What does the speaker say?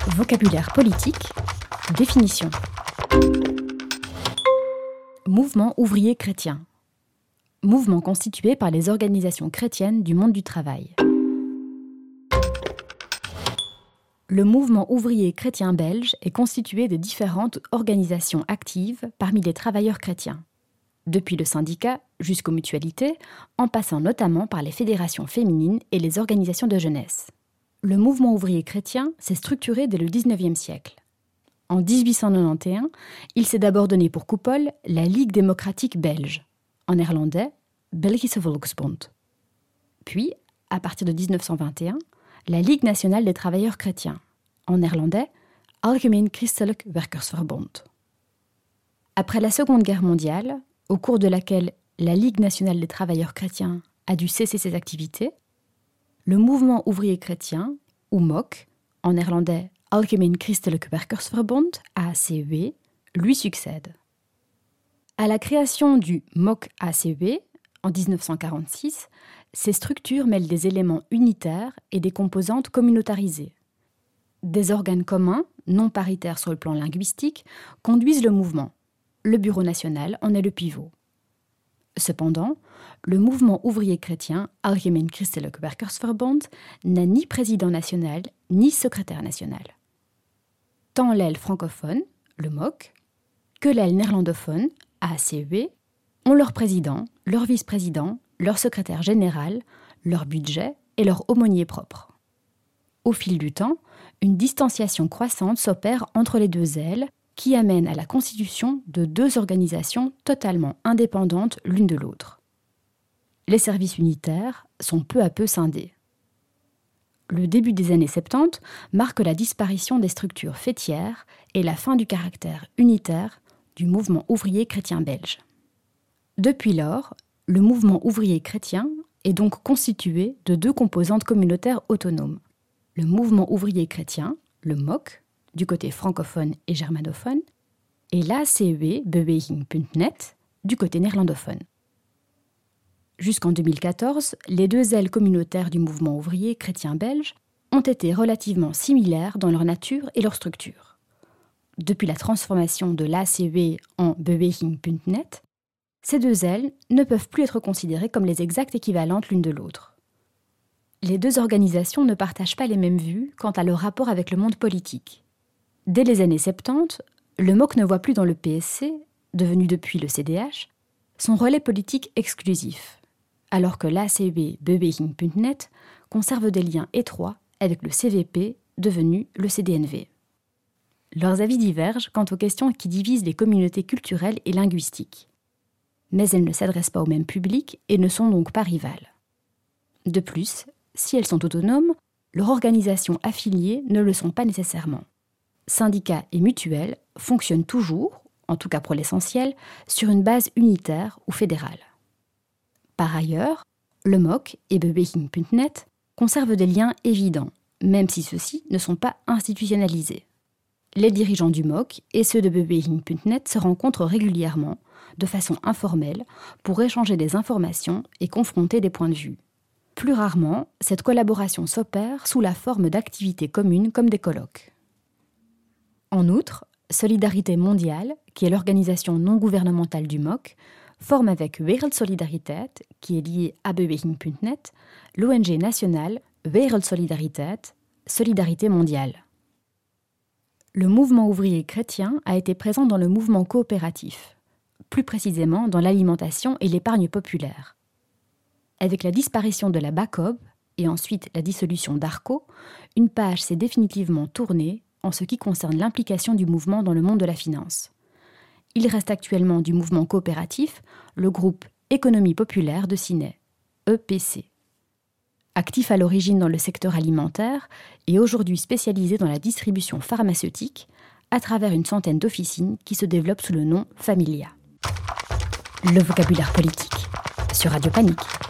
Vocabulaire politique, définition. Mouvement ouvrier chrétien. Mouvement constitué par les organisations chrétiennes du monde du travail. Le mouvement ouvrier chrétien belge est constitué de différentes organisations actives parmi les travailleurs chrétiens, depuis le syndicat jusqu'aux mutualités, en passant notamment par les fédérations féminines et les organisations de jeunesse. Le mouvement ouvrier chrétien s'est structuré dès le XIXe siècle. En 1891, il s'est d'abord donné pour coupole la Ligue démocratique belge, en néerlandais Belgische Volksbond. Puis, à partir de 1921, la Ligue nationale des travailleurs chrétiens, en néerlandais Algemeen Christelijk Werkersverbond. Après la Seconde Guerre mondiale, au cours de laquelle la Ligue nationale des travailleurs chrétiens a dû cesser ses activités, le mouvement ouvrier chrétien, ou MOC, en néerlandais Algemeen Christelijk Werkersverbond, ACW, lui succède. À la création du MOC-ACW, en 1946, ces structures mêlent des éléments unitaires et des composantes communautarisées. Des organes communs, non paritaires sur le plan linguistique, conduisent le mouvement. Le Bureau national en est le pivot. Cependant, le mouvement ouvrier chrétien Algemeen Christelijk Werkersverbond n'a ni président national ni secrétaire national. Tant l'aile francophone, le MOC, que l'aile néerlandophone, ACW, ont leur président, leur vice-président, leur secrétaire général, leur budget et leur aumônier propre. Au fil du temps, une distanciation croissante s'opère entre les deux ailes qui amène à la constitution de deux organisations totalement indépendantes l'une de l'autre. Les services unitaires sont peu à peu scindés. Le début des années 70 marque la disparition des structures faîtières et la fin du caractère unitaire du mouvement ouvrier chrétien belge. Depuis lors, le mouvement ouvrier chrétien est donc constitué de deux composantes communautaires autonomes. Le mouvement ouvrier chrétien, le MOC, du côté francophone et germanophone, et l'ACW Beweging.net, du côté néerlandophone. Jusqu'en 2014, les deux ailes communautaires du mouvement ouvrier chrétien belge ont été relativement similaires dans leur nature et leur structure. Depuis la transformation de l'ACW en Beweging.net, ces deux ailes ne peuvent plus être considérées comme les exactes équivalentes l'une de l'autre. Les deux organisations ne partagent pas les mêmes vues quant à leur rapport avec le monde politique. Dès les années 70, le MOC ne voit plus dans le PSC, devenu depuis le CDH, son relais politique exclusif, alors que l'ACW Beweging.net conserve des liens étroits avec le CVP, devenu le CDNV. Leurs avis divergent quant aux questions qui divisent les communautés culturelles et linguistiques. Mais elles ne s'adressent pas au même public et ne sont donc pas rivales. De plus, si elles sont autonomes, leurs organisations affiliées ne le sont pas nécessairement. Syndicats et mutuelles fonctionnent toujours, en tout cas pour l'essentiel, sur une base unitaire ou fédérale. Par ailleurs, le MOC et Beweging.net conservent des liens évidents, même si ceux-ci ne sont pas institutionnalisés. Les dirigeants du MOC et ceux de Beweging.net se rencontrent régulièrement, de façon informelle, pour échanger des informations et confronter des points de vue. Plus rarement, cette collaboration s'opère sous la forme d'activités communes comme des colloques. En outre, Solidarité mondiale, qui est l'organisation non gouvernementale du MOC, forme avec Wereldsolidariteit, qui est liée à Beweging.net, l'ONG nationale Wereldsolidariteit, Solidarité mondiale. Le mouvement ouvrier chrétien a été présent dans le mouvement coopératif, plus précisément dans l'alimentation et l'épargne populaire. Avec la disparition de la BACOB et ensuite la dissolution d'ARCO, une page s'est définitivement tournée en ce qui concerne l'implication du mouvement dans le monde de la finance. Il reste actuellement du mouvement coopératif le groupe Économie populaire de Ciney, EPC. Actif à l'origine dans le secteur alimentaire et aujourd'hui spécialisé dans la distribution pharmaceutique à travers une centaine d'officines qui se développent sous le nom Familia. Le vocabulaire politique sur Radio Panique.